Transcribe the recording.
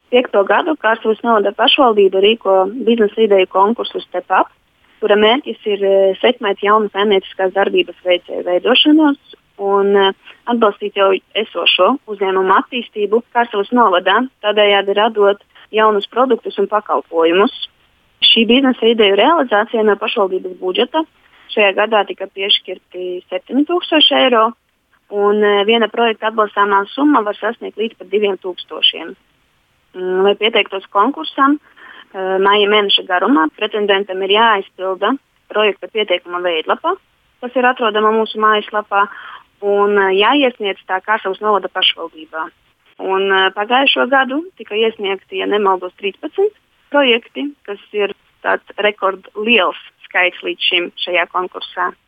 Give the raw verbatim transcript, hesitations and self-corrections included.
Piekto gadu Kārsulas novada pašvaldība rīko biznesa ideju konkursu Step Up, kura mērķis ir sekmēt jaunu saimnieciskās darbības veicēju veidošanos un atbalstīt jau esošo uzņēmumu attīstību Kārsulas novadā, tādējādi radot jaunus produktus un pakalpojumus. Šī biznesa ideju realizācija no pašvaldības budžeta šajā gadā tika piešķirti septiņi tūkstoši eiro, un viena projekta atbalstāmā summa var sasniegt līdz pat diviem tūkstošiem. Lai pieteiktos konkursam, māja mēneša garumā pretendentam ir jāaizpilda projekta pieteikuma veidlapa, kas ir atrodama mūsu mājaslapā, un jāiesniedz tā Kārsulas novada pašvaldībā. Un pagājušo gadu tika iesniegti, ja nemaldos, trīspadsmit projekti, kas ir tāds rekordliels skaits līdz šim šajā konkursā.